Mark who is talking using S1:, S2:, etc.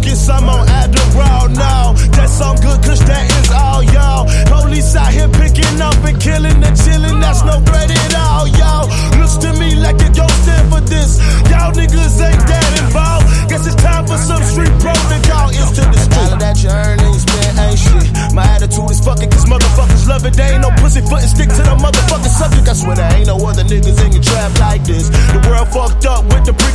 S1: focus, I'm on Adderall now. That's all good, cause that is all, y'all. Police out here picking up and killing and chilling, that's no threat at all, y'all. Looks to me like a ghost stand for this. Y'all niggas ain't that involved. Guess it's time for some street protocol. It's to the street. All of that you earnings, man, ain't shit. My attitude is fucking cause motherfuckers love it. They ain't no pussy foot and stick to the motherfucking subject. I swear there ain't no other niggas in your trap like this. The world fucked up with the brick